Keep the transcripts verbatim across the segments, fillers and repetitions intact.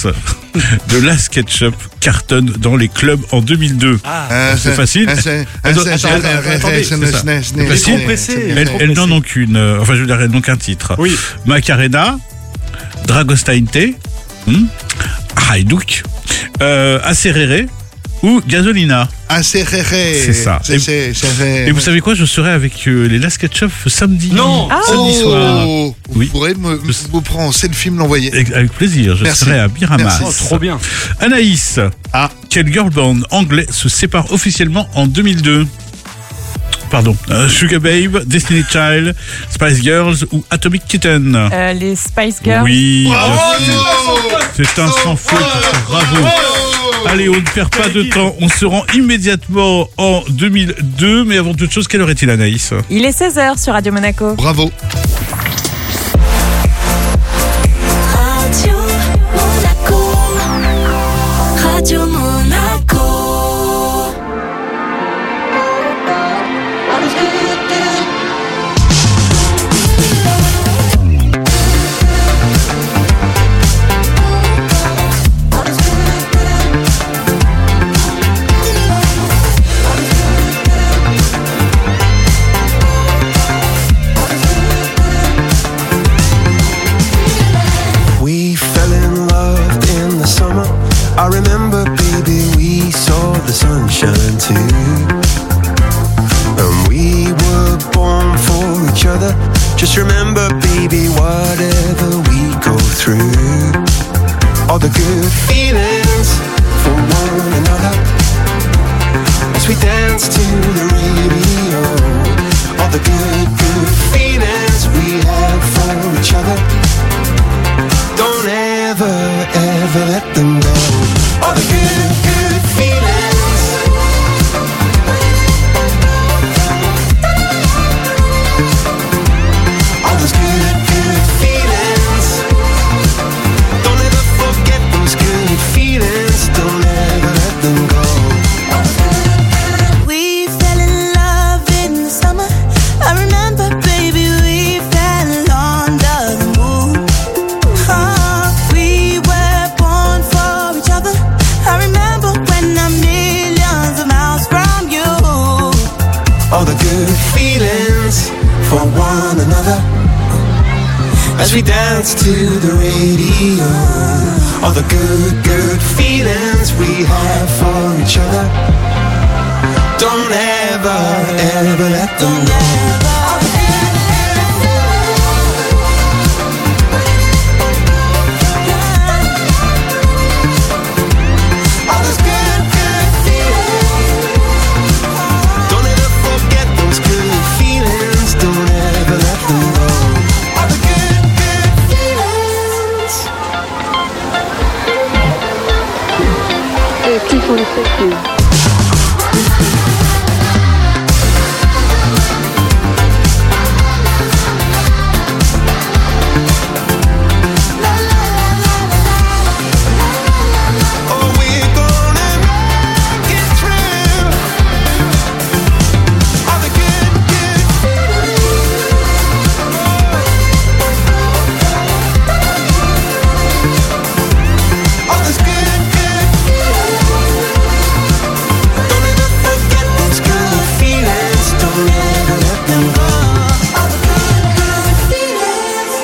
Anaïs de Las Ketchup cartonne dans les clubs en deux mille deux. Ah, c'est facile. C'est Elle elle n'en a qu'une. euh, Enfin, je veux dire, elle n'a qu'un titre. Oui. Macarena, Dragostainte, hmm, Hajduk, euh, Acerere ou Gasolina. Acerere. C'est ça. C'est, c'est, c'est, Et vous savez quoi, je serai avec euh, les Las Ketchup samedi. Non. ah. Samedi soir. Oh, vous Oui. pourrez me, vous prendre en selfie, me l'envoyer. Avec plaisir, je Merci. serai à Biramas. Merci. Oh, trop bien. Anaïs, Ah. quel girl band anglais se sépare officiellement en deux mille deux? Pardon. Euh, Sugar Babe, Destiny Child, Spice Girls ou Atomic Kitten? Euh, les Spice Girls. Oui, bien Bravo. sûr. C'est un sans faute. Bravo. Allez, on ne perd pas de temps. On se rend immédiatement en deux mille deux. Mais avant toute chose, quelle heure est-il, Anaïs? Il est seize heures sur Radio Monaco. Bravo. Radio Monaco, Radio Monaco. We fell in love in the summer. I remember, baby, we saw the sunshine too. And we were born for each other. Just remember, baby, whatever we go through, all the good feelings for one another, as we dance to the radio. All the good, good feelings we have for each other. Don't ever, ever let them go. All the good, good feelings. All those good, good feelings. Don't ever forget those good feelings. Don't ever let them go. We fell in love in the summer. I remember, baby, we fell under the moon. Oh, we were born for each other. I remember when I'm millions of miles from you. All the good feelings for one another, as we dance to the radio. All the good, good feelings we have for each other. Don't ever, ever let them go. All those good, good feelings. Don't ever forget those good feelings. Don't ever let them go. All the good, good feelings. T forty-six. Oh, we're gonna make it through. All the good, good feelings. All those good, good feelings. Don't ever forget those good feelings. Don't ever let them go. All the good, good feelings.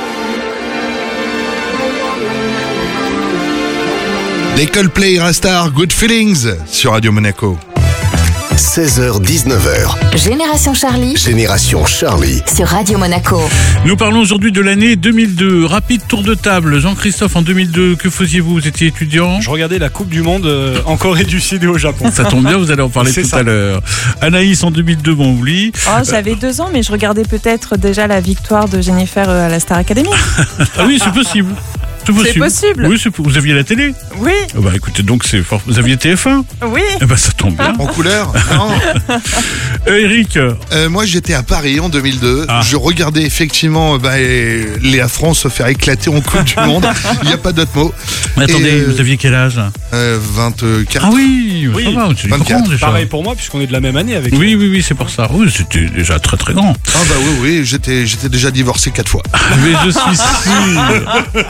Les Coldplay Rastar, Good Feelings sur Radio Monaco. seize heures dix-neuf heures. Génération Charlie Génération Charlie. sur Radio Monaco. Nous parlons aujourd'hui de l'année deux mille deux. Rapide tour de table. Jean-Christophe, en deux mille deux, que faisiez-vous? Vous étiez étudiant? Je regardais la Coupe du Monde euh, en Corée du Sud et au Japon. Ça tombe bien, vous allez en parler C'est tout ça. à l'heure. Anaïs, en deux mille deux, bon, on oublie. Oh, j'avais deux ans, mais je regardais peut-être déjà la victoire de Jennifer euh, à la Star Academy. Ah oui, c'est possible. C'est C'est possible. Oui, c'est po- vous aviez la télé? Oui, Ah bah écoutez, donc c'est fort. Vous aviez T F un? oui. Eh ben ça tombe bien. En couleur? Non. Euh, Eric, Euh, moi, j'étais à Paris en deux mille deux. Ah. Je regardais effectivement bah, et Léa France se faire éclater en Coupe du Monde. Il n'y a pas d'autre mot. mais attendez, Et, euh, vous aviez quel âge? Euh, vingt-quatre. Ah oui, Oui, ça va, c'est vingt-quatre. grand déjà. Pareil pour moi, puisqu'on est de la même année avec. Oui, oui, oui, c'est pour ça. Oui, c'était déjà très très grand. Ah bah oui, oui, j'étais, j'étais déjà divorcé quatre fois. Mais je suis sûr.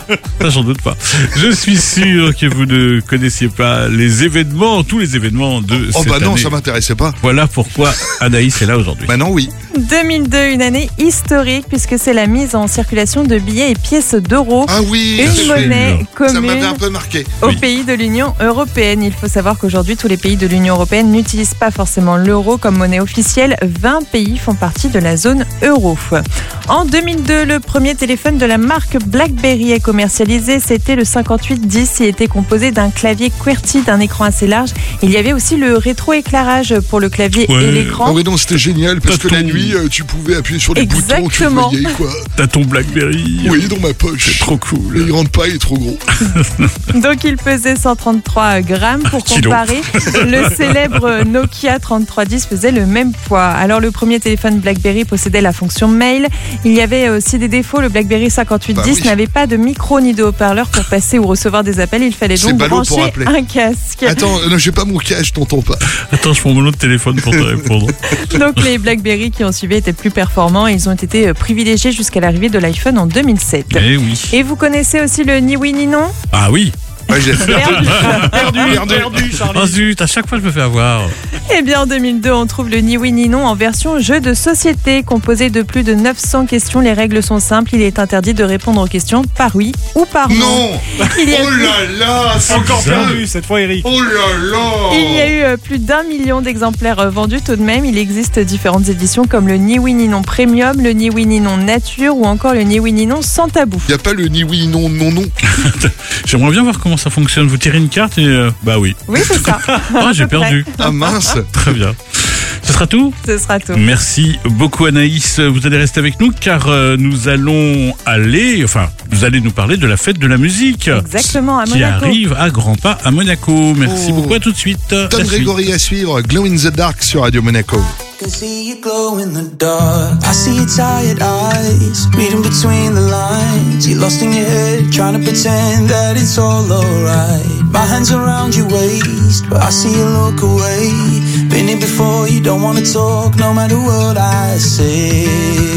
Ça, j'en doute pas. Je suis sûr que vous ne connaissiez pas les événements, tous les événements de Oh cette bah non, année. ça m'intéressait pas. Voilà pourquoi Anaïs est là aujourd'hui. Maintenant oui. deux mille deux, une année historique puisque c'est la mise en circulation de billets et pièces d'euros. Ah oui, Une c'est- monnaie ça m'avait commune un peu marqué. aux Oui. pays de l'Union européenne. Il faut savoir qu'aujourd'hui, tous les pays de l'Union européenne n'utilisent pas forcément l'euro comme monnaie officielle. vingt pays font partie de la zone euro. En deux mille deux, le premier téléphone de la marque BlackBerry est commercialisé. C'était le cinquante-huit dix. Il était composé d'un clavier QWERTY, d'un écran assez large. Il y avait aussi le rétroéclairage pour le clavier Ouais. et Ah l'écran. oui, non, c'était génial parce que T'as la ton- nuit, euh, tu pouvais appuyer sur les boutons, tu le Exactement. voyais quoi. T'as ton Blackberry. Oui, dans ma poche. C'est trop Mais cool. il rentre pas, il est trop gros. Donc il pesait cent trente-trois grammes. Pour Kilo. comparer, le célèbre Nokia trente-trois dix faisait le même poids. Alors le premier téléphone BlackBerry possédait la fonction mail. Il y avait aussi des défauts. Le BlackBerry cinquante-huit dix Bah oui. n'avait pas de micro ni de haut-parleur pour passer ou recevoir des appels. Il fallait C'est donc ballot pour brancher appeler. un casque. Attends, euh, non, j'ai pas mon cache, je t'entends pas. Attends, je prends mon autre téléphone pour te répondre. Donc les BlackBerry qui ont suivi étaient plus performants. Ils ont été privilégiés jusqu'à l'arrivée de l'iPhone en deux mille sept. Eh oui. Et vous connaissez aussi le ni oui ni non? Ah oui. Ouais, j'ai fait. Perdu. Perdu, perdu, Charlie. Oh zut, à chaque fois je me fais avoir. Eh bien, en deux mille deux, on trouve le ni oui ni non en version jeu de société. Composé de plus de neuf cents questions, les règles sont simples. Il est interdit de répondre aux questions par oui ou par non. Non. Il y a Oh plus- là là, c'est Encore bizarre. perdu, cette fois, Eric. Oh là là. Il y a eu euh, plus d'un million d'exemplaires euh, vendus tout de même. Il existe différentes éditions comme le ni oui ni non premium, le ni oui ni non nature ou encore le ni oui ni non sans tabou. Il y a pas le ni oui, non, non, non. J'aimerais bien voir comment ça fonctionne. Vous tirez une carte et euh, bah oui. Oui, c'est ça. Ah, j'ai À peu près. perdu. Ah mince. Très bien. Ce sera tout. Ce sera tout. Merci beaucoup Anaïs. Vous allez rester avec nous car euh, nous allons aller, enfin, vous allez nous parler de la fête de la musique Exactement, à qui Monaco. arrive à grands pas à Monaco. Merci Oh. beaucoup, à tout de suite. Tom La suite. Grégory à suivre, Glow in the Dark sur Radio Monaco. I can see you glow in the dark. I see your tired eyes, reading between the lines. You're lost in your head, trying to pretend that it's all alright. My hands around your waist, but I see you look away. Been here before, you don't wanna talk, no matter what I say.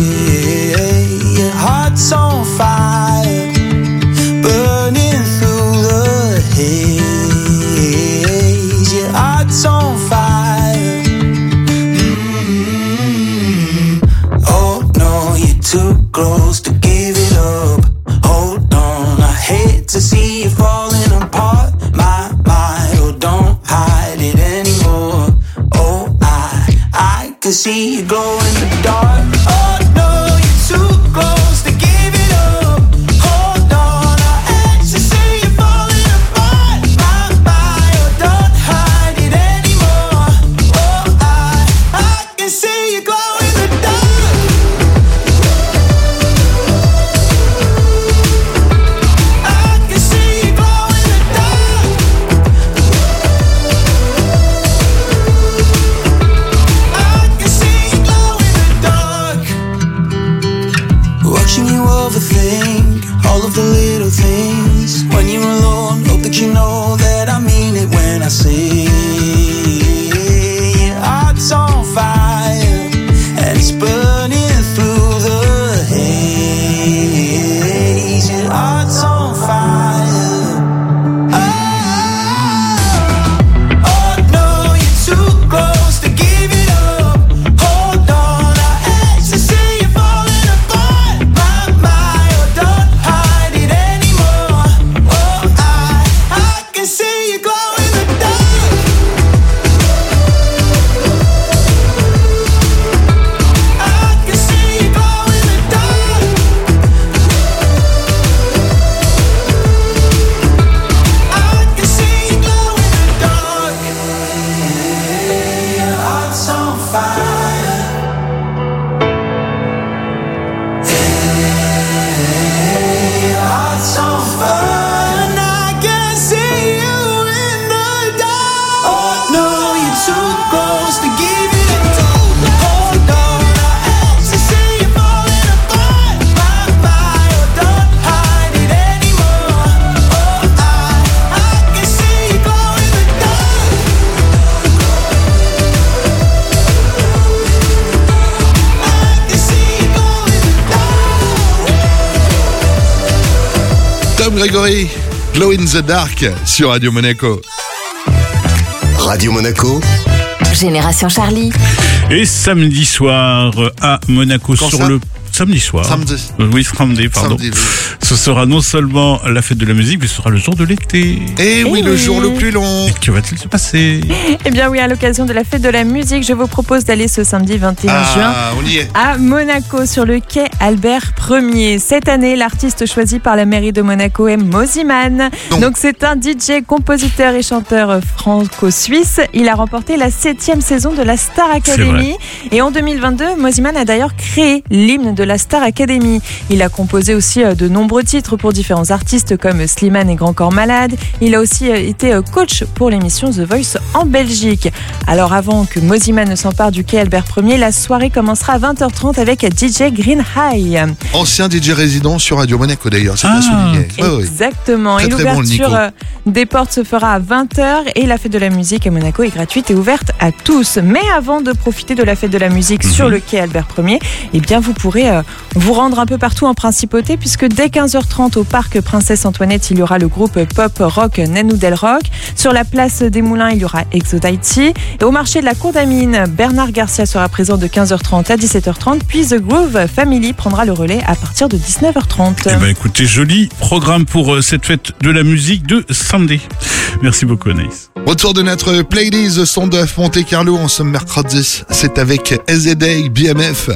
Your heart's on fire, burning through the haze. Your heart's on fire. Oh no, you're too close to give it up. Hold on, I hate to see you falling apart. My mind, oh don't hide it anymore. Oh, I, I can see you glow in the dark. Oh no, you're too close to give it up. Hold on, I hate to see you falling apart. My mind, oh don't hide it anymore. Oh, I, I can see you glow in the dark. I can see you glow in the dark. I can see you glow in the dark. Watching you overthink all of the little things. When you're alone, hope that you know that I mean it when I say your heart's on fire and it's burning through the haze. Your heart's on fire. Oh, oh no, you're too close to give it up. Hold on, I hate to see you falling apart. My mind, oh don't hide it anymore. Oh, I, I can see you glow in the dark. Gregory, Glow in the Dark sur Radio Monaco. Radio Monaco, Génération Charlie. Et samedi soir à Monaco Quand sur ça le samedi soir. Samedi. Euh, Oui, samedi, pardon. Samedi, oui. Ce sera non seulement la fête de la musique, mais ce sera le jour de l'été. Et oui, Eh le oui. jour le plus long. Et que va-t-il se passer? Eh bien oui, à l'occasion de la fête de la musique, je vous propose d'aller ce samedi vingt et un juin Ah, on y est. à Monaco sur le quai Albert Ier. Cette année, l'artiste choisi par la mairie de Monaco est Mosimann. Non. Donc c'est un D J, compositeur et chanteur franco-suisse. Il a remporté la septième saison de la Star Academy. Et en deux mille vingt-deux, Mosimann a d'ailleurs créé l'hymne de la Star Academy. Il a composé aussi de nombreux titres pour différents artistes comme Slimane et Grand Corps Malade. Il a aussi été coach pour l'émission The Voice en Belgique. Alors avant que Mosimann ne s'empare du quai Albert Ier, la soirée commencera à vingt heures trente avec D J Green High. Ancien D J résident sur Radio Monaco d'ailleurs, c'est Ah, bien souligné. ok. Ouais, ouais. Exactement. Très, et très bon, le l'ouverture Nico. euh, des portes se fera à vingt heures et la fête de la musique à Monaco est gratuite et ouverte à tous. Mais avant de profiter de la fête de la musique Mhm. sur le quai Albert Ier, eh bien vous pourrez euh, vous rendre un peu partout en principauté puisque dès quinze heures trente au parc Princesse Antoinette, il y aura le groupe pop rock Nanoudel Rock. Sur la place des Moulins, il y aura Exodity. Et au marché de la Cour d'Amine, Bernard Garcia sera présent de quinze heures trente à dix-sept heures trente. Puis The Groove Family prendra le relais à partir de dix-neuf heures trente. Eh ben écoutez, joli programme pour euh, cette fête de la musique de samedi. Merci beaucoup Anaïs. Retour de notre playlist son d'œuf Monte Carlo en ce mercredi. C'est avec S Z A B M F.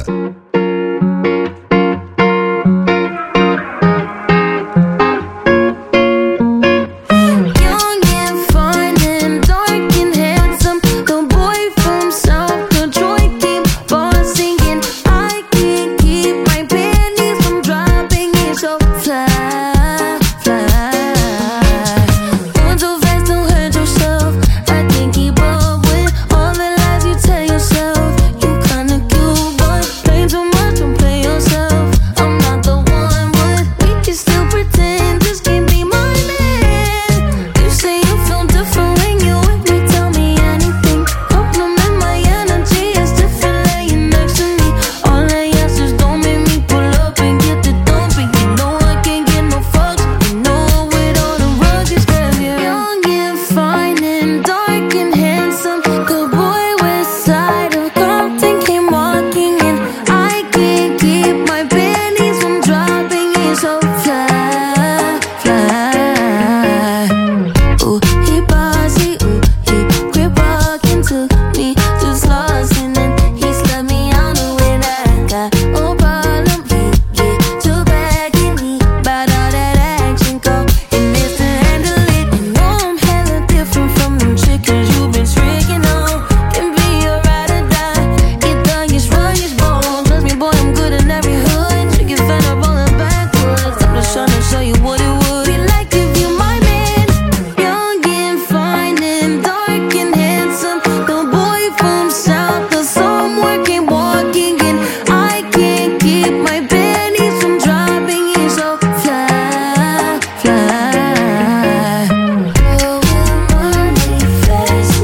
Young and fine and dark and handsome, the boy from South Detroit keep on singing. I can't keep my panties from dropping. It's so fly, fly. Going too fast, don't hurt yourself. I can't keep up with all the lies you tell yourself. You kinda cute, but play too much, don't play yourself. I'm not the one, but we can still pretend this can't be my man. You say you feel different when you with me, tell me anything. Compliment my energy, it's different laying next to me. All I ask is don't make me pull up and get the dumping. You know I can't get no fucks, you know with all the rugged stuff. Yeah. Young and fine and dark and handsome, good boy with side of Compton came walking in. I can't keep my panties from dropping. It's so fly, fly. Ooh, he bossy, ooh, he quit walking to me, just lost and then he slut me out when I got no problem. He get too back in me, bout all that action go, and it's to handle it. You know I'm hella different from them chickens you been tricking on. Can be a ride or die, get done, get strong, get bold. Trust me, boy, I'm good in every hood. You get fed up on the backwards. I'm just trying to show you what it would be like if you my man. Young and fine and dark and handsome, the boy from South, the somewhere came walking in. I can't keep my panties from dropping. He's so fly, fly. Blowing money fast,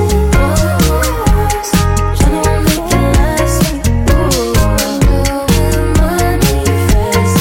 tryna make it last. Blowing money fast,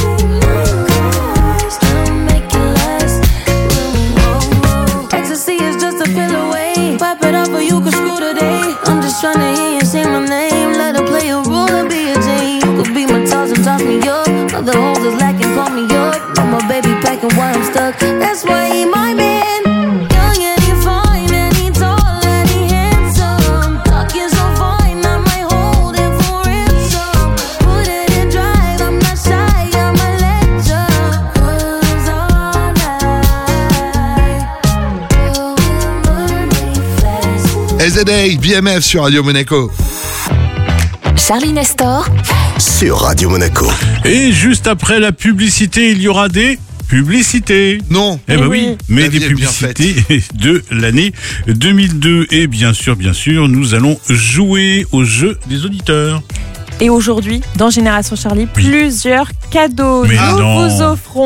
tryna make it last. Ecstasy is just a pill away. Pop it off or you can screw today. I'm just tryna hear you say my name. Let her play a role and be a Jane. You could be my toss and toss me up. Other hoes is lacking, call me up. I'm a baby packing while I'm stuck. That's why he my man. Young and he fine and he tall and he handsome. Talking so fine, I might hold him for ransom. Put it in drive, I'm not shy, I'm a legend. Cause all night, blowing money fast. S Z A B M F sur Radio Monaco. Charlie Nestor, sur Radio Monaco. Et juste après la publicité, il y aura des publicités. Non. Eh ben Eh oui, oui. mais La des vie est bien publicités de l'année deux mille deux. Et bien sûr, bien sûr, nous allons jouer au jeu des auditeurs. Et aujourd'hui, dans Génération Charlie, Oui. plusieurs cadeaux. Mais Nous non. vous offrons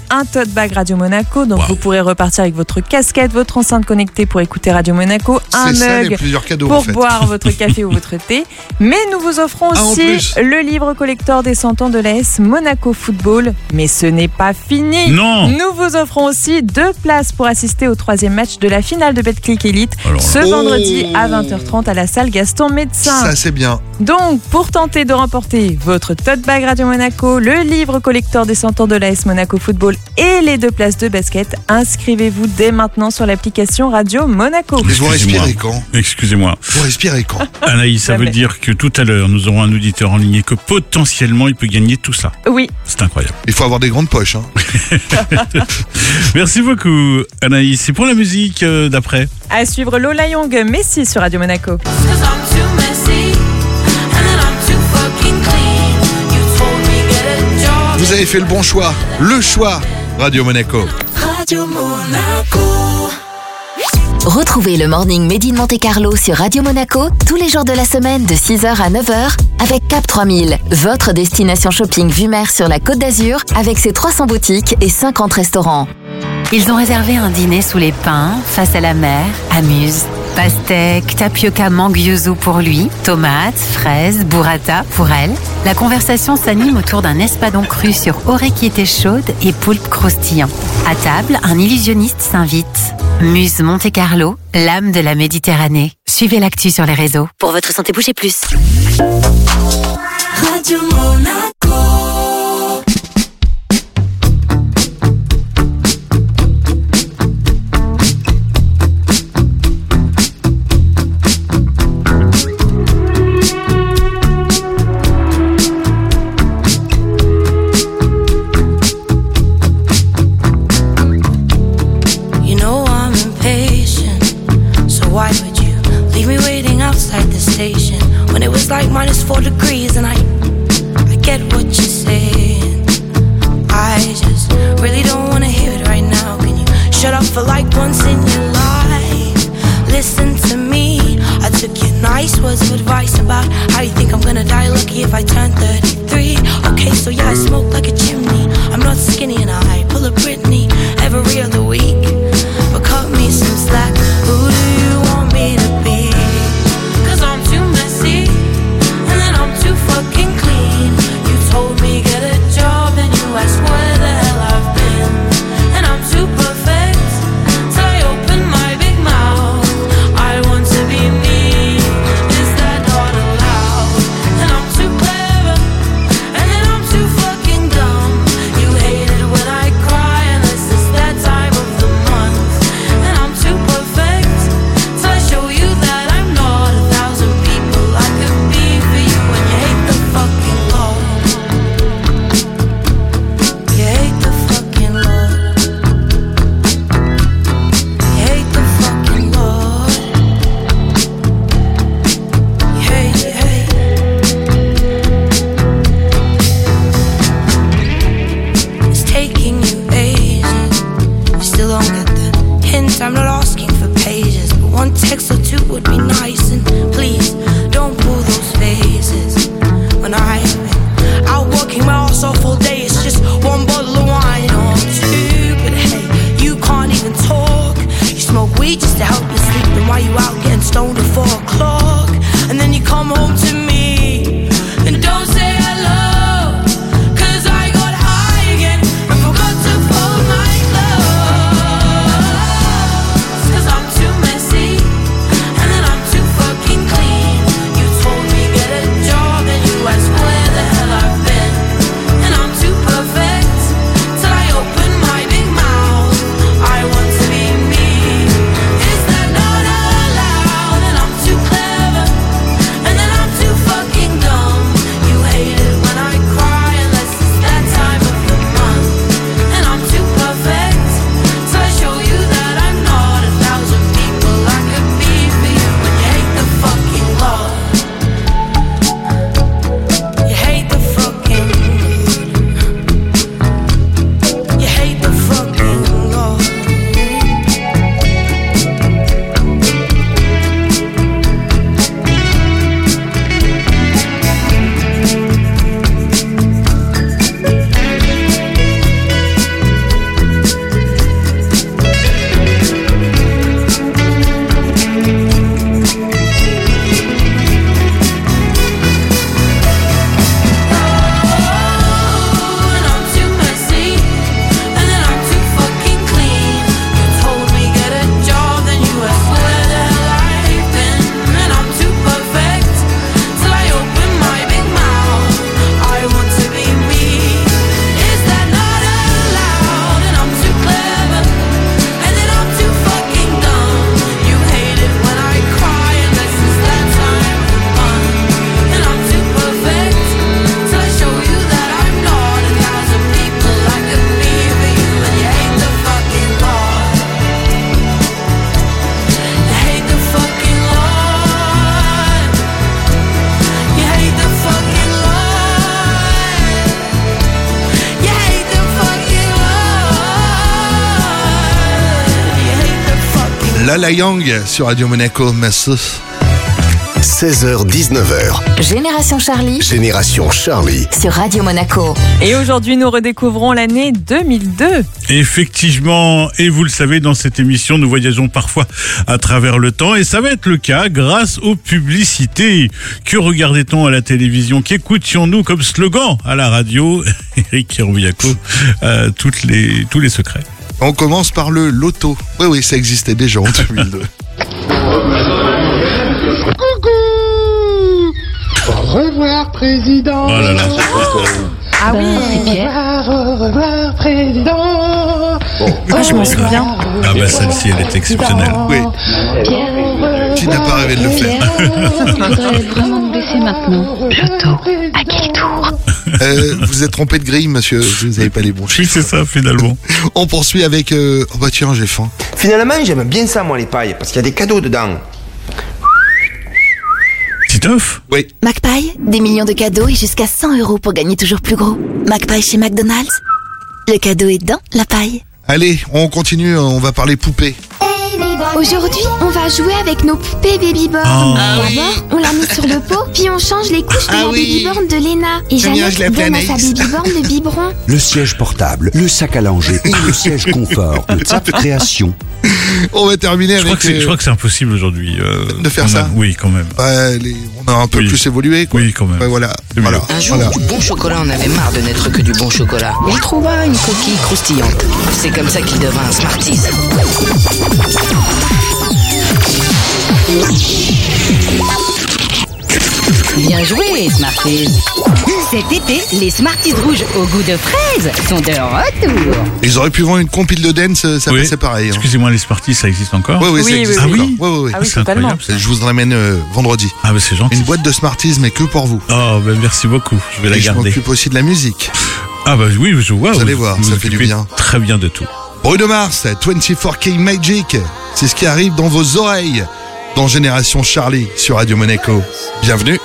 un tote bag Radio Monaco. Donc Wow. vous pourrez repartir avec votre casquette, votre enceinte connectée pour écouter Radio Monaco, un C'est ça les mug plusieurs cadeaux en pour fait. boire votre café ou votre thé. Mais nous vous offrons Ah, en aussi plus. le livre collector des cent ans de l'A S Monaco Football. Mais ce n'est pas fini. Non. Nous vous offrons aussi deux places pour assister au troisième match de la finale de Betclic Elite Alors là. ce Oh. vendredi à vingt heures trente à la salle Gaston Médecin. Ça c'est bien. Donc, pour tenter de remporter votre tote bag Radio Monaco, le livre collector des cent ans de l'A S Monaco Football et les deux places de basket, inscrivez-vous dès maintenant sur l'application Radio Monaco. Mais vous Excusez-moi. respirez quand Excusez-moi. Vous respirez quand Anaïs, ça veut Jamais. dire que tout à l'heure, nous aurons un auditeur en ligne et que potentiellement, il peut gagner tout ça. Oui, C'est incroyable. Il faut avoir des grandes poches. Hein. Merci beaucoup, Anaïs. C'est pour la musique euh, d'après. à suivre Lola Young, Messi sur Radio Monaco. Cause I'm too messy, and then I'm too fucking clean. You told me get a job. Vous avez fait le bon choix. Le choix Radio Monaco. Radio Monaco. Retrouvez le Morning Made in Monte Carlo sur Radio Monaco tous les jours de la semaine de six heures à neuf heures avec Cap trois mille, votre destination shopping vue mer sur la Côte d'Azur avec ses trois cents boutiques et cinquante restaurants. Ils ont réservé un dîner sous les pins, face à la mer, amuse. Pastèque, tapioca mangue yuzu pour lui, tomates, fraises, burrata pour elle. La conversation s'anime autour d'un espadon cru sur oreilles chaude et poulpe croustillant. À table, un illusionniste s'invite. Muse Monte Carlo, l'âme de la Méditerranée. Suivez l'actu sur les réseaux. Pour votre santé, bougez plus. Radio Monaco. You know I'm impatient, so why would you leave me waiting outside the station when it was like minus four degrees? And I, I get what you're saying. I just really don't wanna hear it right now. Can you shut up for like once in your life? Listen to me. I took your nice words of advice about how you think I'm gonna die lucky if I turn thirty-three. Okay, so yeah, I smoke like a chimney. I'm not skinny and I pull a Britney every other week. But cut me some slack. Who do you want me to be? Cause I'm too messy, and then I'm too fucking clean. You told me get a job, and you asked where the hell I've been. And I'm too perfect, till I open my big mouth. I want to be me, is that not allowed? And I'm too clever, and then I'm too fucking dumb. You hate it when I cry, unless it's that time of the month. And I'm too perfect, till I show you that I'm not a thousand people I could be for you. And you hate the fucking Lord. You hate the fucking Lord. You hate the fucking Lord. You hate, you hate. It's taking you ages. You still don't get the hint. I'm not asking for pages, but one text or two would be nice. And please don't pull those phases. When I've been out working my ass off all day, it's just one bottle of wine or two. But hey, you can't even talk. You smoke weed just to help you sleep. Then why you out getting stoned at four o'clock? And then you come home to me and don't say hello. Cause I got high again and forgot to fold my clothes. Cause I'm too messy, and then I'm too fucking clean. You told me get a job, and you asked where the hell I've been. And I'm too perfect, till I open my big mouth. I want to be me, is that not allowed? And I'm too clever, and then I'm too Lala Yang sur Radio Monaco. Merci. seize heures dix-neuf heures. Génération Charlie Génération Charlie. sur Radio Monaco. Et aujourd'hui, nous redécouvrons l'année deux mille deux. Effectivement, et vous le savez, dans cette émission, nous voyageons parfois à travers le temps, et ça va être le cas grâce aux publicités. Que regardait-on à la télévision? Qu'écoutions-nous comme slogan à la radio? Eric Roubiaco, euh, toutes les, tous les secrets. On commence par le loto. Oui, oui, ça existait déjà en deux mille deux. Au revoir, président. Oh là là. Ah oui, Au revoir, au revoir, président. ah, je m'en souviens. Ah bah celle-ci, elle est exceptionnelle. Oui. Qui n'a pas rêvé de le faire? Je voudrais vraiment me baisser maintenant. Loto, à quel tour? Euh, vous êtes trompé de grille, monsieur. Vous n'avez pas les bons Oui, chiffres. c'est ça, finalement. On poursuit avec... Euh... Oh bah tiens, j'ai faim. Finalement, j'aime bien ça, moi, les pailles, parce qu'il y a des cadeaux dedans. Titoff? Oui. McPie, des millions de cadeaux et jusqu'à cent euros pour gagner toujours plus gros. McPie chez McDonald's. Le cadeau est dans la paille. Allez, on continue. On va parler poupée. Aujourd'hui, on va jouer avec nos poupées Babyborn. Oh. D'abord, on la met sur le pot, puis on change les couches de Ah la oui. Babyborn de Léna. Et J'aime bien, Jeannette je l'appelle donne à sa Anaïs. Babyborn le biberon. Le siège portable, le sac à langer et le siège confort de Zap Création. On va terminer Je crois avec... que c'est, je euh, crois que c'est impossible aujourd'hui. euh, De faire quand ça même. Oui, quand même. ouais, les- on a un peu Oui. plus évolué, quoi. Oui, quand même. Ouais, voilà. C'est voilà. mieux. Un jour, voilà. du bon chocolat, on avait marre de n'être que du bon chocolat. Il trouva une coquille croustillante. C'est comme ça qu'il devint un Smarties. Bien joué, Smarties. Cet été, les Smarties rouges au goût de fraise sont de retour. Ils auraient pu vendre une compile de dance, ça Oui. passait pareil. Hein. Excusez-moi, les Smarties, ça existe encore? Oui, oui, Oui, ça existe oui, oui. encore. Ah oui Ouais, ouais, ouais. Ah oui, C'est totalement. incroyable, ça. Je vous en ramène euh, vendredi. Ah bah c'est gentil. Une boîte de Smarties, mais que pour vous. Oh bah merci beaucoup, je vais la Et je garder. m'occupe aussi de la musique. Ah bah oui, je vois. Vous allez voir, ça fait du occupez bien. Très bien de tout. Bruno Mars, vingt-quatre K Magic. C'est ce qui arrive dans vos oreilles dans Génération Charlie sur Radio Monaco. Bienvenue.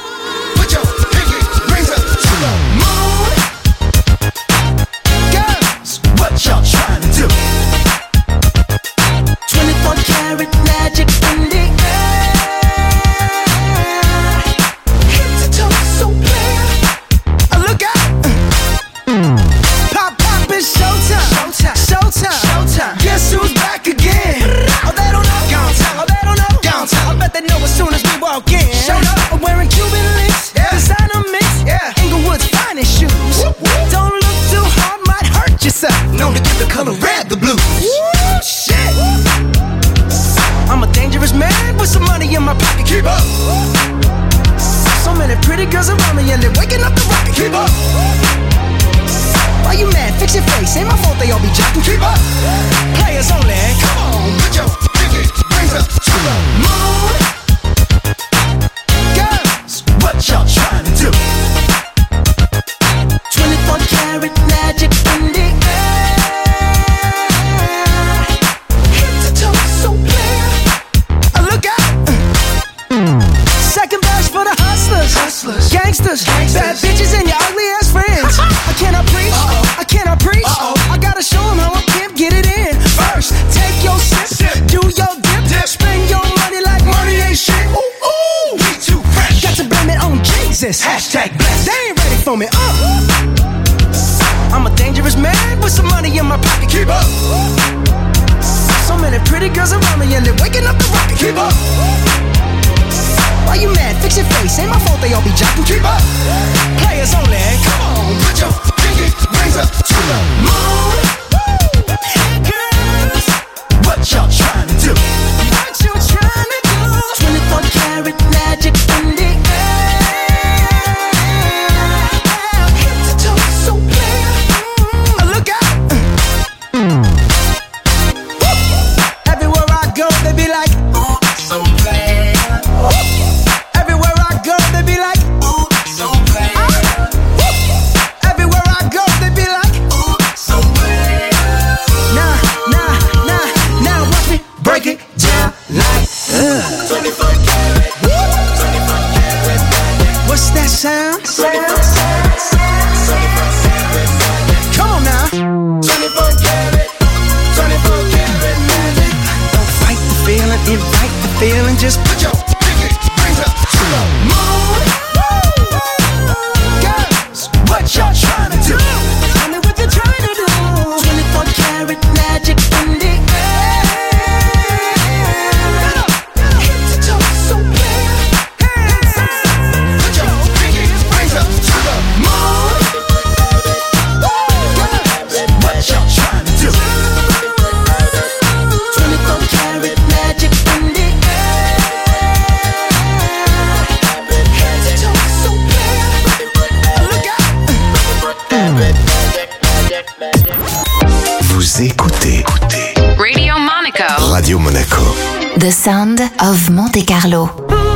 I'm a dangerous man with some money in my pocket. Keep up. So many pretty girls around me and they're waking up the rocket. Keep up. Why you mad? Fix your face. Ain't my fault they all be jocking. Keep up. Players only. Come on, put your pinky rings up to the moon. Girls, what y'all trying to do? twenty-four karat magic in the air. Head to toe, so clear. Uh, Look out. Second verse for the hustlers, hustlers, gangsters, bad bitches and your ugly ass friends. I cannot preach, I cannot preach. I gotta show 'em how a pimp get it in. First, take your sip, do your dip, spend your money like money ain't shit. Ooh, ooh, we too fresh. Got to blame it on Jesus. Hashtag blessed. They ain't ready for me. Uh. I'm a dangerous man with some money in my pocket. Keep up. So many pretty girls around me and they're waking up the rocket. Keep up. Why you mad? Fix your face. Ain't my fault they all be jocking. Keep up. Players only. Come on, put your pinky rings up to the moon. Girls, what y'all trying to do? What you trying to do? twenty-four karat magic in the air. Head to toe, so clear. Uh, Look out. Everywhere I go, they be like, ooh, so bad. Everywhere I go, they be like, ooh, so bad. Everywhere I go, they be like, ooh, so bad. Invite the feeling, just put your pinky rings up to the moon. Girls, what y'all trying to do? Tell me what you're trying to do. twenty-four karat magic in the air. Head to toe, so clear. Put your pinky rings up to the moon. Girls, what y'all trying to do? twenty-four karat magic in the air. Head to toe, so clear. Look out. Vous écoutez Radio Monaco. Radio Monaco. The Sound of Monte Carlo.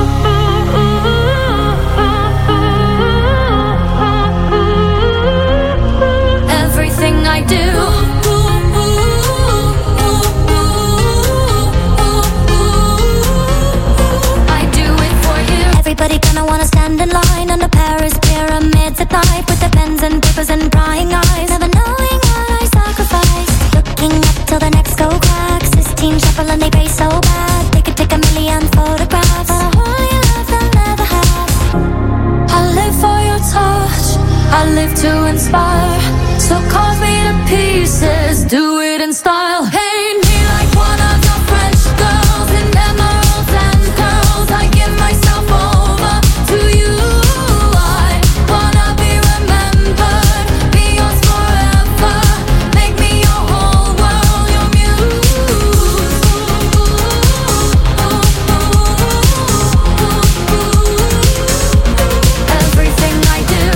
Everything I do, I do it for you. Everybody gonna wanna stand in line on the Paris pyramids at night with their pens and papers and prying eyes, never knowing what I sacrifice. Looking up till the necks go crack. Sistine Chapel and they pay so bad. They could take a million photographs, but a holy love they'll never have. I live for your touch, I live to inspire. So carve me to pieces, do it in style. Paint me like one of your French girls in emeralds and curls. I give myself over to you. I wanna be remembered, be yours forever. Make me your whole world, your muse. Everything I do,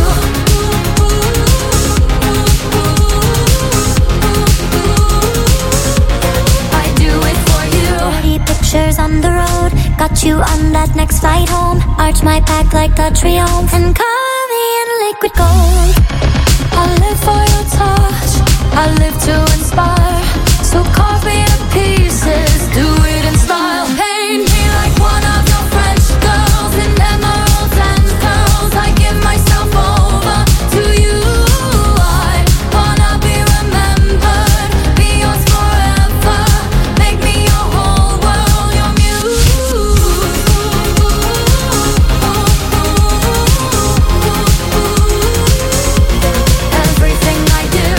I do it for you. Pretty pictures on the road, got you on that next flight home. Arch my back like the Triumph and cover me in liquid gold. I live for your touch, I live to inspire. So carve me to pieces, do it in style. Paint me like one of your French girls in emeralds and curls. I give myself over to you. I wanna be remembered, be yours forever. Make me your whole world, your muse. Everything I do,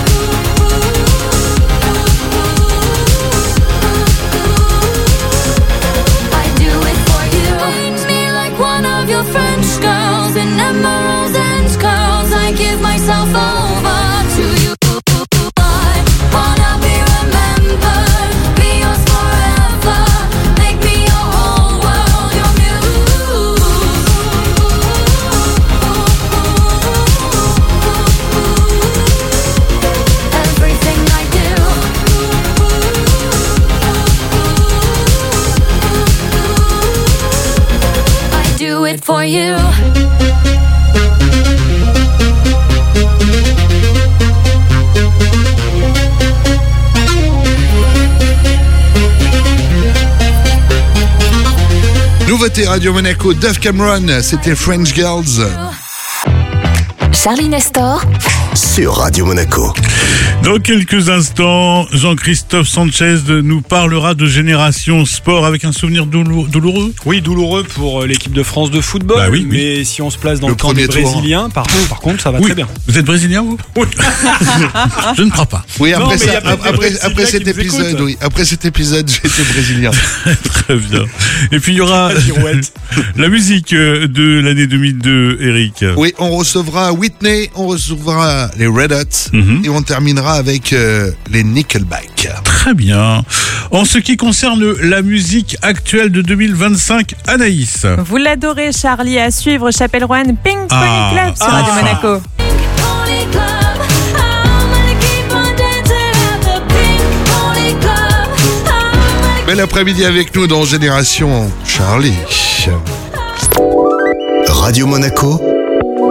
I do it for you. Paint me like one of your French girls in emeralds and curls. I give myself over to you. I wanna be remembered, be yours forever. Make me your whole world, your muse. Everything I do, I do it for you. Nouveauté Radio Monaco, Dove Cameron, c'était French Girls. Charlie Nestor, Sur Radio Monaco. Dans quelques instants, Jean-Christophe Sanchez nous parlera de Génération Sport avec un souvenir doulou- douloureux. Oui, douloureux pour l'équipe de France de football. Bah oui, oui. Mais si on se place dans Le le, camp des premier tour. Brésiliens, par, par contre, ça va Oui. très bien. Vous êtes brésilien, vous Oui. Je ne crois pas. Oui, Non, après, mais ça- y a peut-être des après, Brésiliens après qui cet nous épisode, écoutent. oui, après cet épisode, j'ai été brésilien. Très bien. Et puis il y aura Girouette. la musique euh, de l'année deux mille deux, Eric. Oui, on recevra Whitney, on recevra les Red Hot Mhm. et on terminera avec euh, les Nickelback. Très bien. En ce qui concerne la musique actuelle de deux mille vingt-cinq, Anaïs. Vous l'adorez, Charlie, à suivre Chapelle Rouen, Pink Pony Ah. Club sur Ah. Radio Monaco. Pony Club, I'm gonna keep on dancing at the Pink Pony Club. I'm gonna Bel après-midi avec nous dans Génération Charlie. Radio Monaco,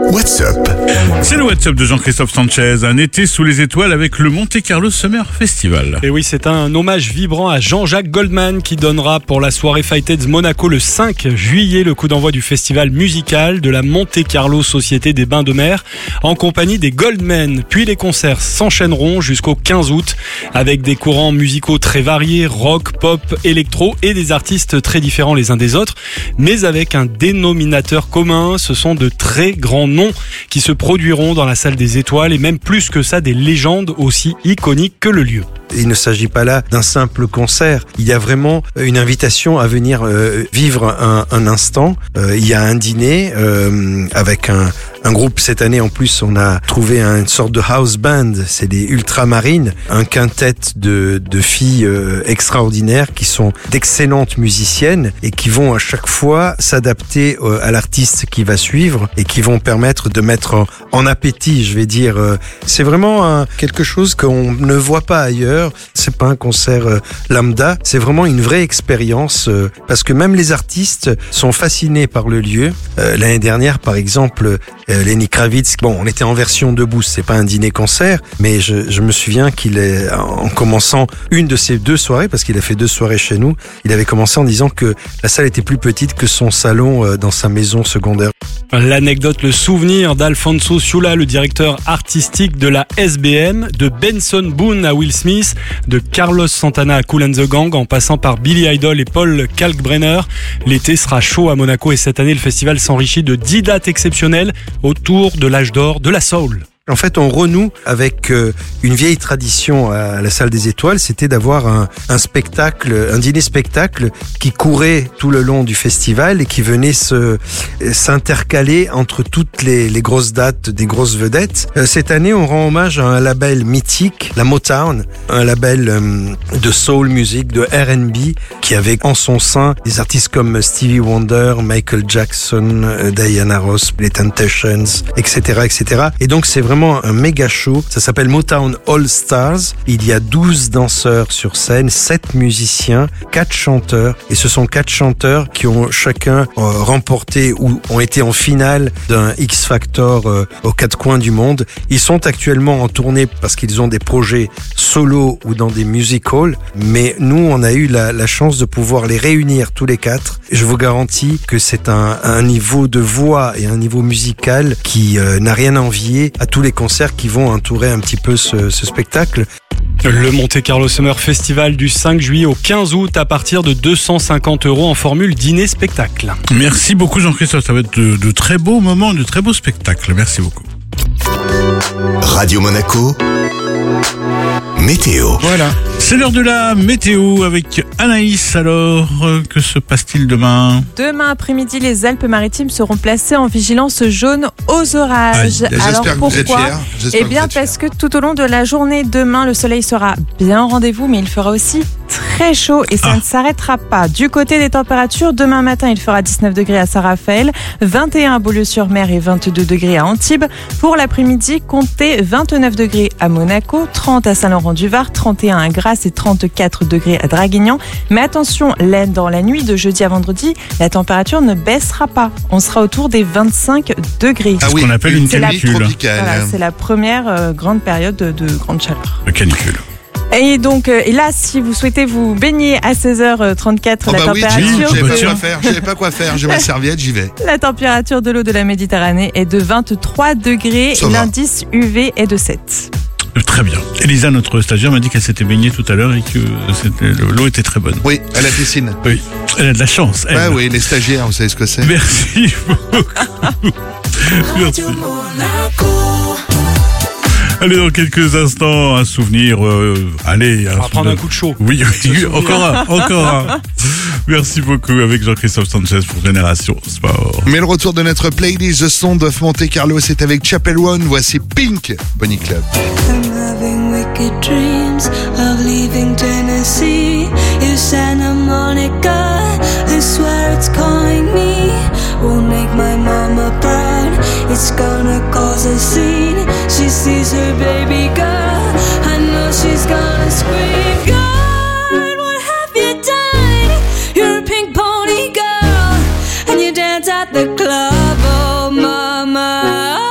What's Up? C'est le What's Up de Jean-Christophe Sanchez. Un été sous les étoiles avec le Monte Carlo Summer Festival. Et oui, c'est un hommage vibrant à Jean-Jacques Goldman qui donnera pour la soirée Fighted Monaco le cinq juillet le coup d'envoi du festival musical de la Monte Carlo Société des Bains de Mer en compagnie des Goldmen. Puis les concerts s'enchaîneront jusqu'au quinze août avec des courants musicaux très variés, rock, pop, électro et des artistes très différents les uns des autres, mais avec un dénominateur commun, ce sont de très grands noms qui se produiront dans la salle des étoiles et même plus que ça des légendes aussi iconiques que le lieu. Il ne s'agit pas là d'un simple concert. Il y a vraiment une invitation à venir euh, vivre un, un instant. Euh, il y a un dîner euh, avec un, un groupe. Cette année, en plus, on a trouvé une sorte de house band. C'est des ultramarines, un quintet de, de filles euh, extraordinaires qui sont d'excellentes musiciennes et qui vont à chaque fois s'adapter euh, à l'artiste qui va suivre et qui vont permettre de mettre en, en appétit, je vais dire. Euh, c'est vraiment un, quelque chose qu'on ne voit pas ailleurs. C'est pas un concert euh, lambda, c'est vraiment une vraie expérience euh, parce que même les artistes sont fascinés par le lieu. Euh, l'année dernière, par exemple, euh, Lenny Kravitz, bon, on était en version debout, c'est pas un dîner-concert, mais je, je me souviens qu'il est, en commençant une de ces deux soirées, parce qu'il a fait deux soirées chez nous, il avait commencé en disant que la salle était plus petite que son salon euh, dans sa maison secondaire. L'anecdote, le souvenir d'Alfonso Ciulla, le directeur artistique de la S B M, de Benson Boone à Will Smith, de Carlos Santana à Kool and the Gang, en passant par Billy Idol et Paul Kalkbrenner. L'été sera chaud à Monaco et cette année, le festival s'enrichit de dix dates exceptionnelles autour de l'âge d'or de la soul. En fait, on renoue avec euh, une vieille tradition à la Salle des Étoiles, c'était d'avoir un, un spectacle, un dîner-spectacle qui courait tout le long du festival et qui venait se s'intercaler entre toutes les, les grosses dates des grosses vedettes. Euh, cette année, on rend hommage à un label mythique, la Motown, un label euh, de soul music, de R and B, qui avait en son sein des artistes comme Stevie Wonder, Michael Jackson, euh, Diana Ross, les Temptations, et cetera, et cetera. Et donc, c'est vraiment un méga show. Ça s'appelle Motown All Stars. Il y a douze danseurs sur scène, sept musiciens, quatre chanteurs. Et ce sont quatre chanteurs qui ont chacun euh, remporté ou ont été en finale d'un X Factor euh, aux quatre coins du monde. Ils sont actuellement en tournée parce qu'ils ont des projets solo ou dans des music halls. Mais nous, on a eu la, la chance de pouvoir les réunir tous les quatre. Je vous garantis que c'est un, un niveau de voix et un niveau musical qui euh, n'a rien à envier à tous les concerts qui vont entourer un petit peu ce, ce spectacle. Le Monte Carlo Summer Festival du cinq juillet au quinze août à partir de deux cent cinquante euros en formule dîner-spectacle. Merci beaucoup Jean-Christophe, ça va être de, de très beaux moments, de très beaux spectacles. Merci beaucoup. Radio Monaco, météo. Voilà. C'est l'heure de la météo avec Anaïs. Alors, que se passe-t-il demain ? Demain après-midi, les Alpes-Maritimes seront placées en vigilance jaune aux orages. Aïe, Alors j'espère que vous êtes pourquoi fiers. J'espère Eh que bien, vous êtes parce que tout au long de la journée, demain, le soleil sera bien au rendez-vous, mais il fera aussi très chaud et ça Ah. ne s'arrêtera pas. Du côté des températures, demain matin, il fera dix-neuf degrés à Saint-Raphaël, vingt et un à Beaulieu-sur-Mer et vingt-deux degrés à Antibes. Pour l'après-midi, comptez vingt-neuf degrés à Monaco, trente à Saint-Laurent-du-Var, trente et un à Grasse et trente-quatre degrés à Draguignan. Mais attention, là, dans la nuit de jeudi à vendredi, la température ne baissera pas. On sera autour des vingt-cinq degrés. C'est ce qu'on appelle une C'est la- canicule. tropicale. Voilà, c'est la première euh, grande période de, de grande chaleur. Le canicule. Et donc, euh, et là, si vous souhaitez vous baigner à seize heures trente-quatre, Oh la bah oui, température, je savais pas de- quoi faire, je savais pas quoi faire, j'ai ma serviette, j'y vais. la température de l'eau de la Méditerranée est de vingt-trois degrés. Ça va. L'indice U V est de sept. Très bien. Elisa, notre stagiaire, m'a dit qu'elle s'était baignée tout à l'heure et que c'était- l'eau était très bonne. Oui, à la piscine. Oui. Elle a de la chance. Elle. Ah oui, les stagiaires, vous savez ce que c'est. Merci beaucoup. Merci. Allez, dans quelques instants, un souvenir. Euh, allez. On va prendre un coup de chaud. Oui, oui, encore un, encore un. Merci beaucoup avec Jean-Christophe Sanchez pour Génération Sport. Mais le retour de notre playlist The Sound of Monte Carlo, c'est avec Chapel One. Voici Pink, Bonnie Club. I'm having wicked dreams of leaving Tennessee. Is Santa Monica, I swear it's calling me. Won't make my mama proud, it's gonna cause a scene. She sees her baby girl, I know she's gonna scream. God, what have you done? You're a pink pony girl, and you dance at the club, oh mama.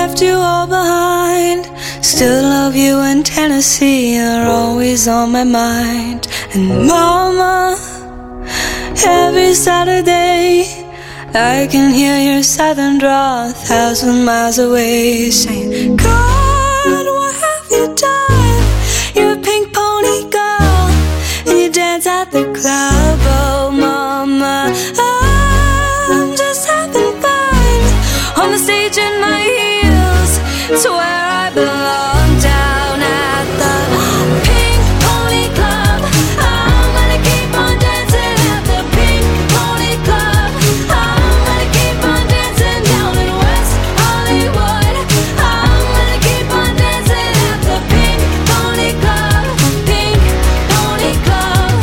left you all behind. Still love you in Tennessee, you're always on my mind. And mama, every Saturday I can hear your southern drawl a thousand miles away, saying, God, what have you done? You're a pink pony girl, and you dance at the club. Oh mama, I'm just having fun on the stage in my heels. It's where I belong, down at the Pink Pony Club. I'm gonna keep on dancing at the Pink Pony Club. I'm gonna keep on dancing down in West Hollywood. I'm gonna keep on dancing at the Pink Pony Club. Pink Pony Club.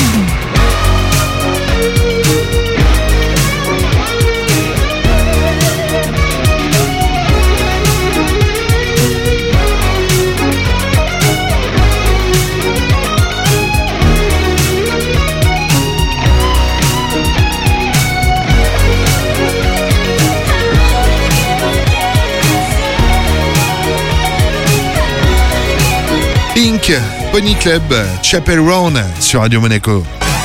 Pink Pony Club, Chapel Roan sur Radio Monaco.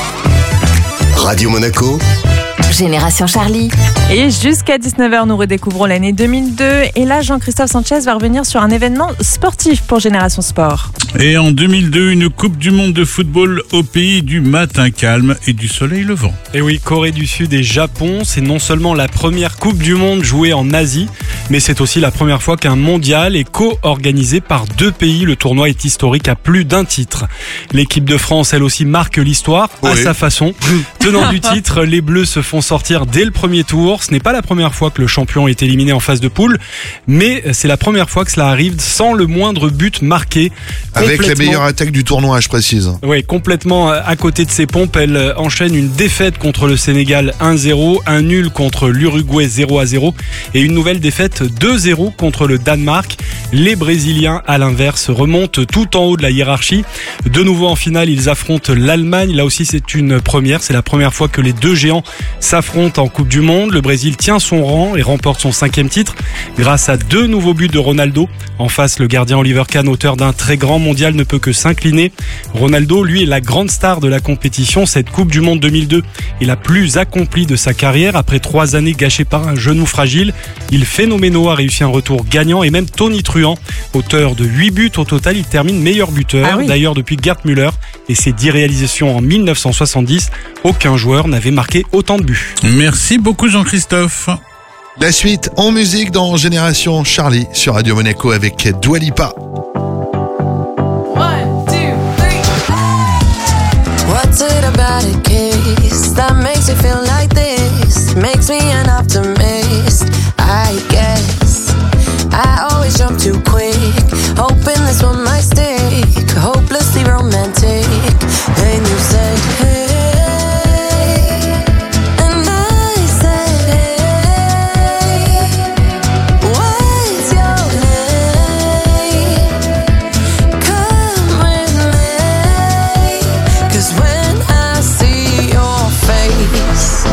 Radio Monaco, Génération Charlie. Et jusqu'à dix-neuf heures, nous redécouvrons l'année deux mille deux. Et là, Jean-Christophe Sanchez va revenir sur un événement sportif pour Génération Sport. Et en deux mille deux, une Coupe du Monde de football au pays du matin calme et du soleil levant. Et oui, Corée du Sud et Japon, c'est non seulement la première Coupe du Monde jouée en Asie, mais c'est aussi la première fois qu'un mondial est co-organisé par deux pays. Le tournoi est historique à plus d'un titre. L'équipe de France, elle aussi, marque l'histoire à Oui. sa façon. Tenant du titre, les Bleus se font sortir dès le premier tour. Ce n'est pas la première fois que le champion est éliminé en phase de poule, mais c'est la première fois que cela arrive sans le moindre but marqué. Avec la Complètement- meilleure attaque du tournoi, je précise. Oui, complètement à côté de ses pompes, elle enchaîne une défaite contre le Sénégal un zéro, un nul contre l'Uruguay zéro à zéro et une nouvelle défaite deux zéro contre le Danemark. Les Brésiliens, à l'inverse, remontent tout en haut de la hiérarchie. De nouveau en finale, ils affrontent l'Allemagne. Là aussi, c'est une première. C'est la première fois que les deux géants s'affrontent en Coupe du Monde. Le Brésil tient son rang et remporte son cinquième titre grâce à deux nouveaux buts de Ronaldo. En face, le gardien Oliver Kahn, auteur d'un très grand mondial, ne peut que s'incliner. Ronaldo, lui, est la grande star de la compétition. Cette Coupe du Monde deux mille deux est la plus accomplie de sa carrière. Après trois années gâchées par un genou fragile, il phénoménal a réussi un retour gagnant et même Tony Truant, auteur de huit buts au total, il termine meilleur buteur. Ah oui. D'ailleurs, depuis Gerd Müller et ses dix réalisations en mille neuf cent soixante-dix, aucun joueur n'avait marqué autant de buts. Merci beaucoup Jean-Christophe. La suite en musique dans Génération Charlie sur Radio Monaco avec Dua Lipa. What's it about a kiss that makes you feel like this? Makes me an optimist, I guess. I always jump too quick, hoping this one might stick. Hopelessly romantic. Then you said, hey, and I said, hey, what's your name? Come with me, 'cause when I see your face,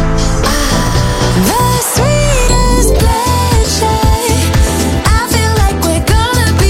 the sweetest pleasure, I feel like we're gonna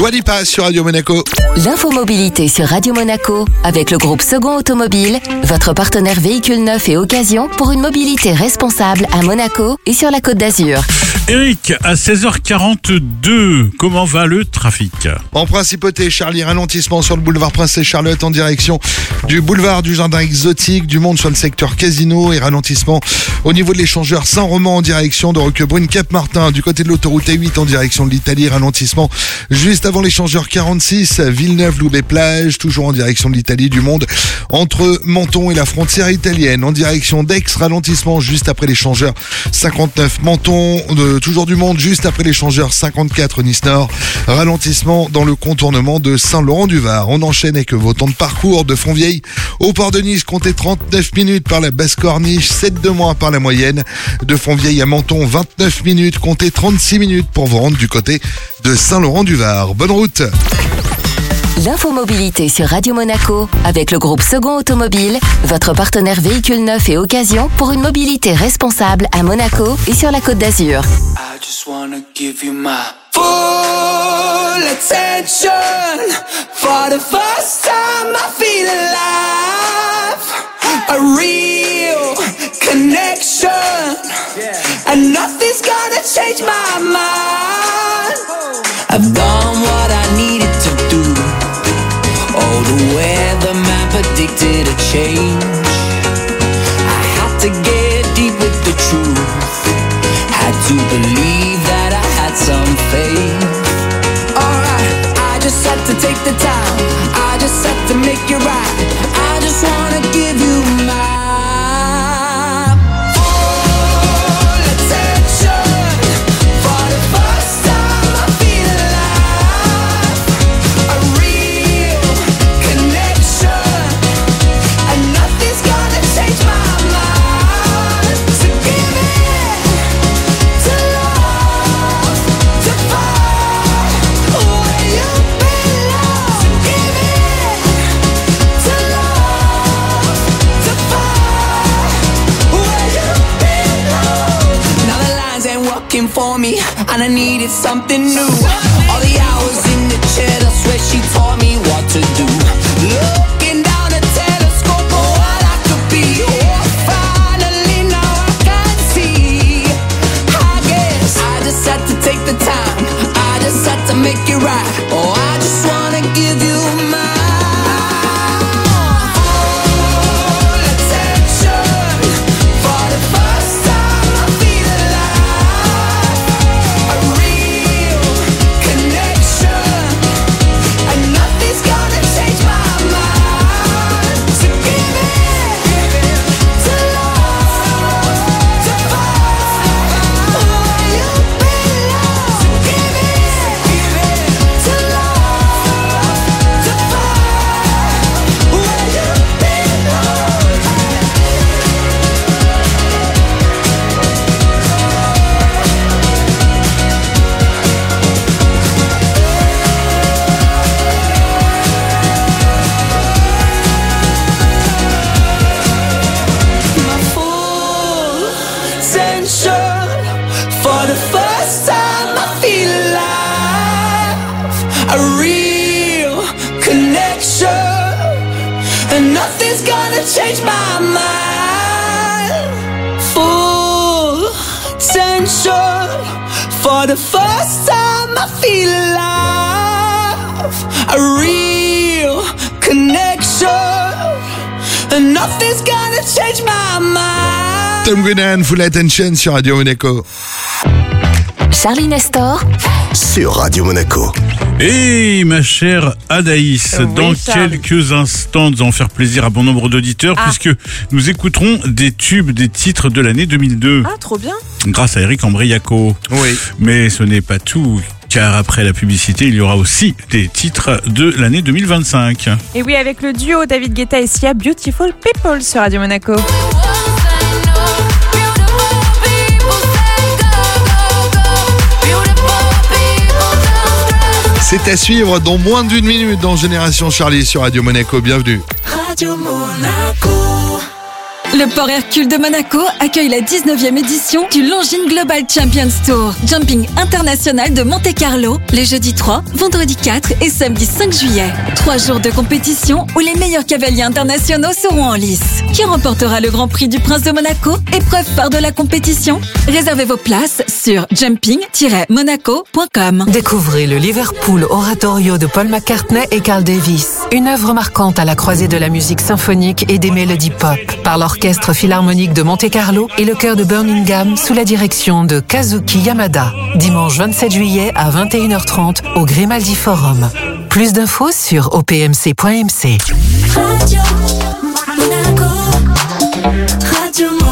Dua Lipa sur Radio Monaco. L'infomobilité sur Radio Monaco avec le groupe Second Automobile, votre partenaire véhicule neuf et occasion pour une mobilité responsable à Monaco et sur la Côte d'Azur. Eric, à seize heures quarante-deux, comment va le trafic? En principauté, Charlie, ralentissement sur le boulevard Princesse Charlotte en direction du boulevard du Jardin Exotique, du monde sur le secteur Casino et ralentissement au niveau de l'échangeur Saint-Romain en direction de Roquebrune-Cap-Martin. Du côté de l'autoroute A huit en direction de l'Italie, ralentissement juste avant l'échangeur quarante-six, Villeneuve-Loubet-Plage, toujours en direction de l'Italie, du monde entre Menton et la frontière italienne. En direction d'Aix, ralentissement juste après l'échangeur cinquante-neuf Menton, de, toujours du monde juste après l'échangeur cinquante-quatre Nice-Nord, ralentissement dans le contournement de Saint-Laurent-du-Var. On enchaîne avec vos temps de parcours de Fontvieille au port de Nice, comptez trente-neuf minutes par la basse corniche, sept de moins par la moyenne. De Fontvieille à Menton, vingt-neuf minutes, comptez trente-six minutes pour vous rendre du côté de Saint-Laurent-du-Var. Bonne route. L'infomobilité sur Radio Monaco avec le groupe Second Automobile, votre partenaire véhicule neuf et occasion pour une mobilité responsable à Monaco et sur la Côte d'Azur. I just wanna give you my full attention. For the first time I feel alive. A real connection. And nothing's gonna change my mind. I've done what I needed to do. Oh, the weatherman predicted a change. I had to get deep with the truth. Had to believe that I had some faith. Alright, I just had to take the time. I just had to make it right. I just wanna give you my full attention. For the first time I feel alive. A real connection. And nothing's gonna change my mind. So give it to love, to find where you belong. So give it to love, to find where you belong. Now the lines ain't working for me, and I needed something new. All the hours in the chair, I swear she taught me what to do. Looking down a telescope for what I could be. Oh, finally now I can see. I guess I just had to take the time. I just had to make it right. Oh, I just wanna give you my full attention. For the first time I feel alive. A real connection. And nothing's gonna change my mind. So give it to love, to find where you belong. So give it to love, to find where you belong. My full attention. For the first time I feel alive. A real connection. And nothing's gonna change my mind. Full attention. For the first time I feel alive. A real connection. And nothing's gonna change my mind. Tom Grennan, Full Attention sur Radio Monaco. Charlie Nestor Sur Radio Monaco. Et ma chère Adaïs, Oui, dans Charles. quelques instants, nous allons faire plaisir à bon nombre d'auditeurs Ah. puisque nous écouterons des tubes, des titres de l'année deux mille deux Ah, trop bien. grâce à Eric Ambriaco. Oui. Mais ce n'est pas tout, car après la publicité, il y aura aussi des titres de l'année deux mille vingt-cinq. Et oui, avec le duo David Guetta et Sia, Beautiful People sur Radio Monaco. C'est à suivre dans moins d'une minute dans Génération Charlie sur Radio Monaco. Bienvenue. Radio Monaco. Le Port Hercule de Monaco accueille la dix-neuvième édition du Longines Global Champions Tour, jumping international de Monte-Carlo, les jeudis trois, vendredi quatre et samedi cinq juillet. Trois jours de compétition où les meilleurs cavaliers internationaux seront en lice. Qui remportera le Grand Prix du Prince de Monaco, épreuve phare de la compétition? Réservez vos places sur jumping tiret monaco point com. Découvrez le Liverpool Oratorio de Paul McCartney et Carl Davis, une œuvre marquante à la croisée de la musique symphonique et des mélodies pop, par l'Orchestre Philharmonique de Monte-Carlo et le chœur de Birmingham sous la direction de Kazuki Yamada. Dimanche vingt-sept juillet à vingt et une heures trente au Grimaldi Forum. Plus d'infos sur o p m c point m c. Radio Monaco, Radio Monaco.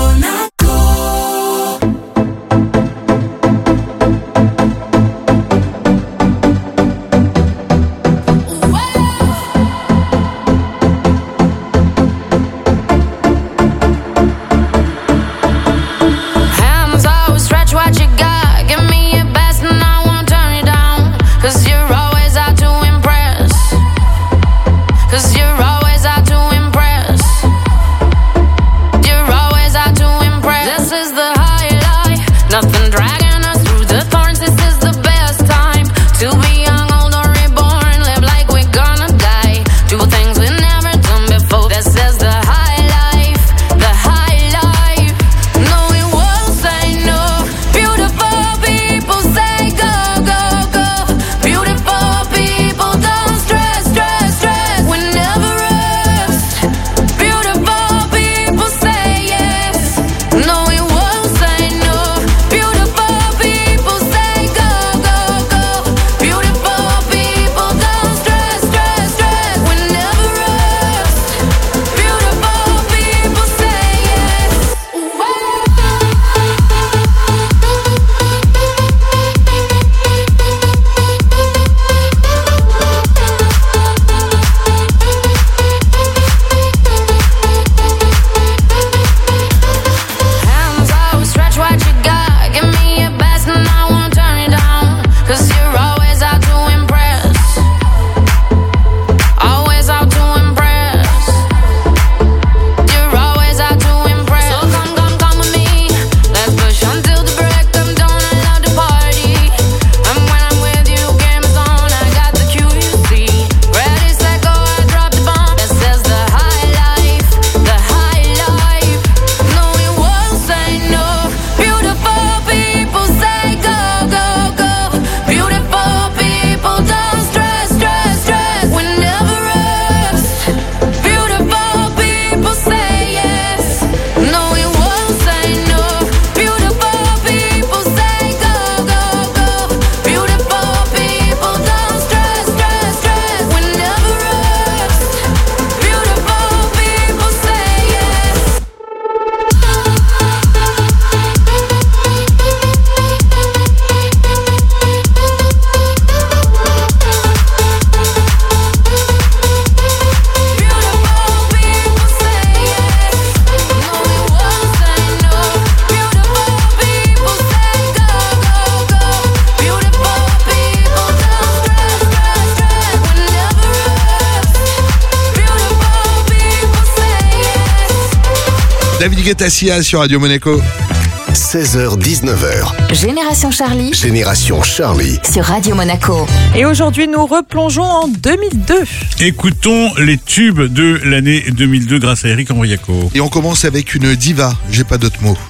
David Guetta Sia sur Radio Monaco. seize heures dix-neuf heures. Génération Charlie. Génération Charlie. Sur Radio Monaco. Et aujourd'hui, nous replongeons en deux mille deux. Écoutons les tubes de l'année deux mille deux grâce à Eric Enroyaco. Et on commence avec une diva, j'ai pas d'autres mots.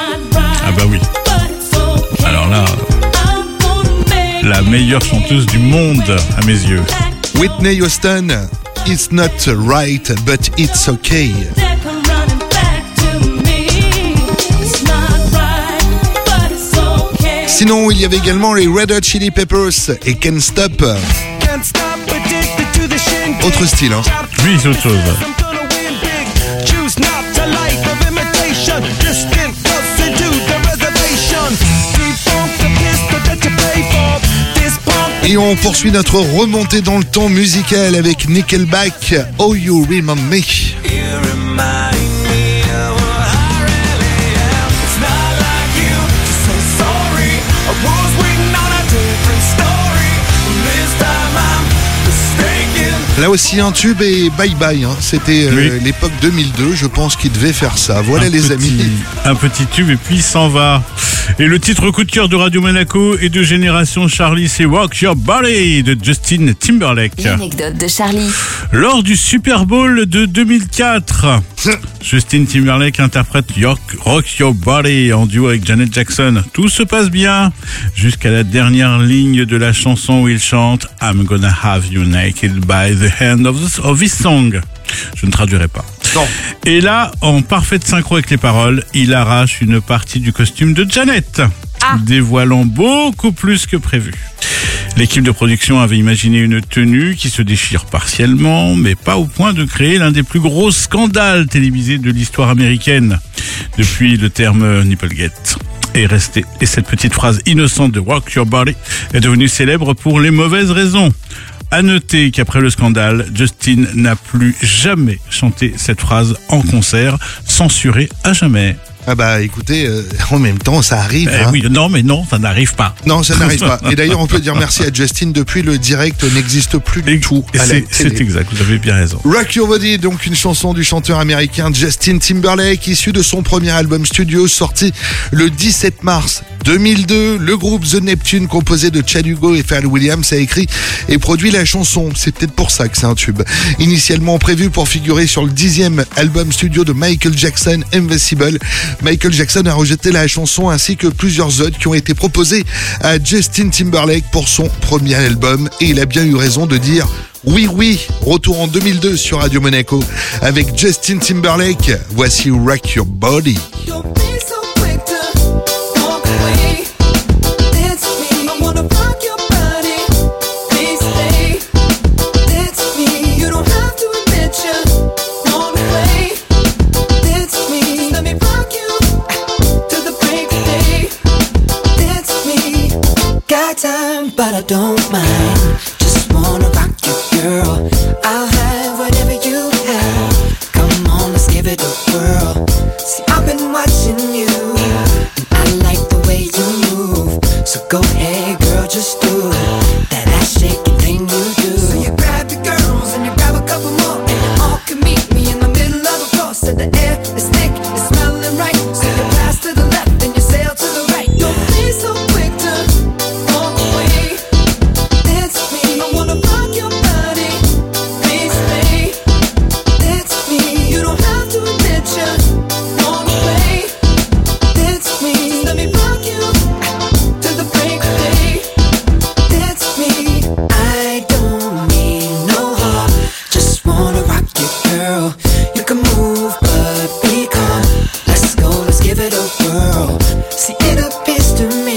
Ah bah oui. Alors là, la meilleure chanteuse du monde à mes yeux. Whitney Houston, It's not right, but it's okay. Sinon, il y avait également les Red Hot Chili Peppers et Can't Stop. Autre style, hein. Oui, c'est autre chose. Et on poursuit notre remontée dans le temps musical avec Nickelback, Oh You Remember Me. Là aussi un tube et bye bye. Hein. C'était euh, Oui. l'époque deux mille deux, je pense qu'il devait faire ça. Voilà Un les petit- amis. Un petit tube et puis il s'en va. Et le titre coup de cœur de Radio Monaco et de Génération Charlie, c'est Rock Your Body de Justin Timberlake. L'anecdote de Charlie. Lors du Super Bowl de deux mille quatre, Justin Timberlake interprète York- Rock Your Body en duo avec Janet Jackson. Tout se passe bien jusqu'à la dernière ligne de la chanson où il chante I'm gonna have you naked by the end of this, of this song. Je ne traduirai pas. Non. Et là, en parfaite synchro avec les paroles, il arrache une partie du costume de Janet, dévoilant beaucoup plus que prévu. L'équipe de production avait imaginé une tenue qui se déchire partiellement, mais pas au point de créer l'un des plus gros scandales télévisés de l'histoire américaine. Depuis, le terme Nipplegate est resté. Et cette petite phrase innocente de Rock Your Body est devenue célèbre pour les mauvaises raisons. À noter qu'après le scandale, Justin n'a plus jamais chanté cette phrase en concert, censurée à jamais. Ah bah écoutez, euh, en même temps ça arrive. Eh hein. oui, non mais non, ça n'arrive pas. Non, ça n'arrive pas. Et d'ailleurs, on peut dire merci à Justin. Depuis, le direct n'existe plus du tout Et à la c'est, télé. c'est exact, vous avez bien raison. Rock Your Body, donc une chanson du chanteur américain Justin Timberlake, issue de son premier album studio sorti le dix-sept mars deux mille deux. Le groupe The Neptune, composé de Chad Hugo et Pharrell Williams, a écrit et produit la chanson. C'est peut-être pour ça que c'est un tube. Initialement prévu pour figurer sur le dixième album studio de Michael Jackson, Invincible, Michael Jackson a rejeté la chanson ainsi que plusieurs autres qui ont été proposés à Justin Timberlake pour son premier album, et il a bien eu raison de dire oui, oui. Retour en deux mille deux sur Radio Monaco avec Justin Timberlake. Voici Rock Your Body. Got time, but I don't mind. Just wanna rock you, girl. I'll have whatever you have. Come on, let's give it a whirl. See, I've been watching you, and I like the way you move. So go ahead, girl, just do that ass shaking thing you do. So you grab your girls and you grab a couple more, and you all can meet me in the middle of the floor. So the air is thick, it's smelling right. So you pass to the left and you sail to the right. Don't be so quick to walk away. Dance with me, I wanna rock your body. Please stay. Dance with me, you don't have to admit you wanna play. Dance with me, let me rock you to the break of day. Dance with me, I don't mean no harm. Just wanna rock you, girl. You can move, but be calm. Let's go, let's give it a whirl. See, it appears to me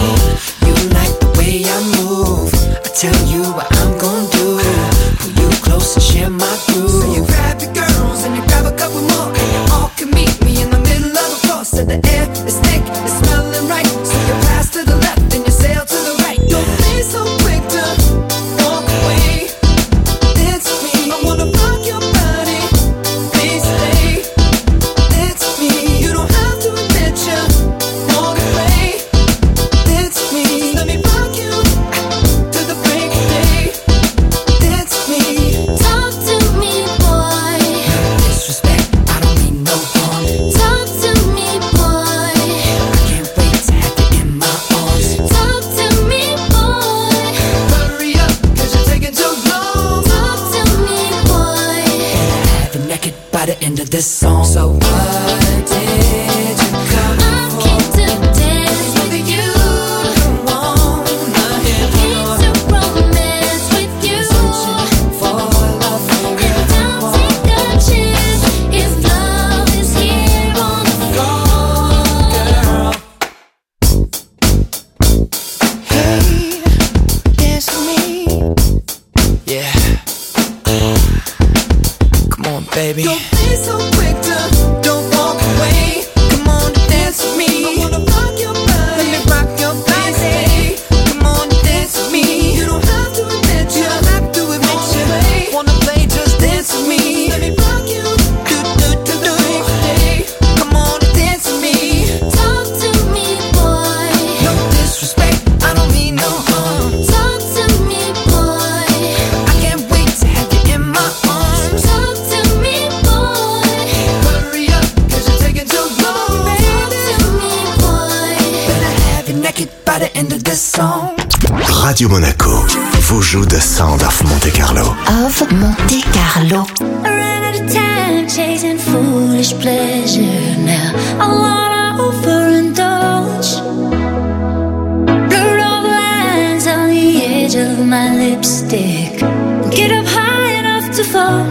you like the way I move. I tell you what I'm gonna do. Pull you close and share my groove. So you grab your girls and you grab a couple more, and you all can meet me in the middle of the floor. So the air is thick, it's smelling right. So you pass to the left and you sail to the right. Don't be so quick to walk away. Dance with me, I wanna rock your body. Please stay. Dance with me, you don't have to admit you wanna play. Dance with me, let me rock you to the break of day. Dance with me, talk to me, boy. No disrespect, I don't mean no harm. Talk to me, boy. I can't wait to have you in my arms. Talk to me, boy. Hurry up, cause you're taking too long. Talk to me, boy. Have you naked by the end of this song. So what did you come I'm for? Came to dance with you. Come on, I hear came to romance with you. For love, and don't take a chance if love is here on the floor, girl. Hey, dance with me. Yeah. Come on, baby. Don't be so quick to don't walk away. Come on, dance with me. I wanna rock your body. Let me rock your body. Come on, dance with me. You don't have to admit you. You don't have to admit you. Play. Wanna play? Just dance with me. Let me rock you. Do do do do. Come on, dance with me. Talk to me, boy. No disrespect, I don't mean no harm. Talk to me, boy. I can't wait to have you in Radio Monaco vous joue The Sound of Monte Carlo. Of Monte Carlo. I ran out of time chasing foolish pleasure. Now I wanna overindulge. Blurred all the lines on the edge of my lipstick. Get up high enough to fall.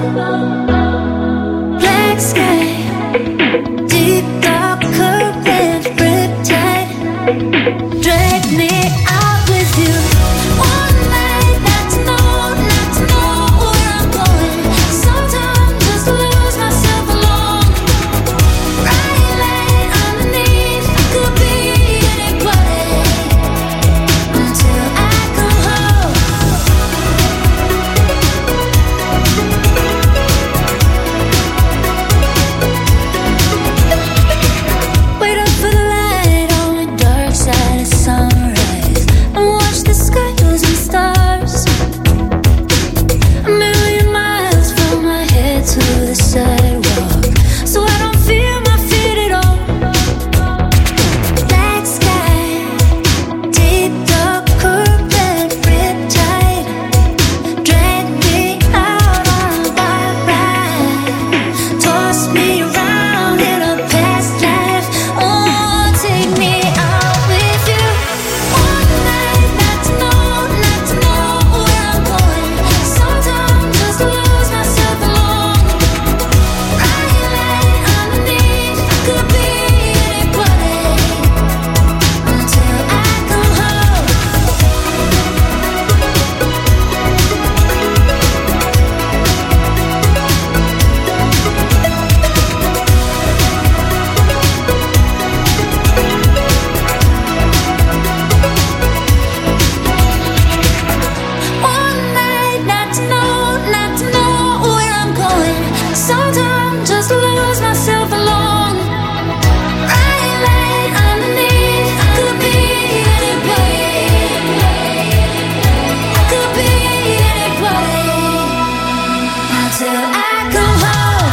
Black sky, deep dark current, riptide. Drag me out with you. One night, not to know, not to know where I'm going. Sometimes just lose myself alone. Right line underneath, could be anybody until I come home. Wait up for the light on the dark side of sunrise and watch the sky losing stars. A million miles from my head to the sidewalk, so I don't feel my feet at all. Black sky, deep dark current, riptide. Drag me out on a wild ride. Toss me around in a past life. Oh, take me out with you. One night, not to know, not to know where I'm going. Sometimes just lose myself alone. Right line underneath, could be anybody until I come home. One night, not to know, not to know where I'm going. Sometimes just lose myself alone. Right line underneath, could be anybody. Could be anybody until I come home.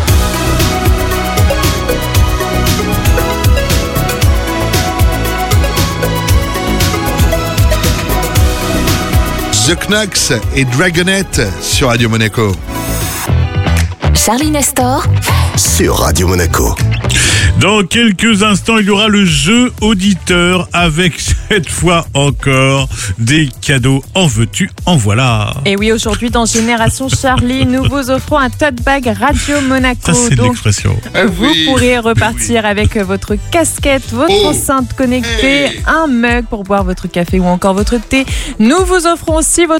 The Knox et Dragonette sur Radio Monaco. Charlie Nestor, Sur Radio Monaco. Dans quelques instants, il y aura le jeu auditeur avec cette fois encore des cadeaux. En veux-tu, en voilà. Et oui, aujourd'hui dans Génération Charlie, nous vous offrons un tote bag Radio Monaco. Ça, c'est de Donc, l'expression. vous pourrez repartir avec votre casquette, votre Oh. enceinte connectée, un mug pour boire votre café ou encore votre thé. Nous vous offrons aussi votre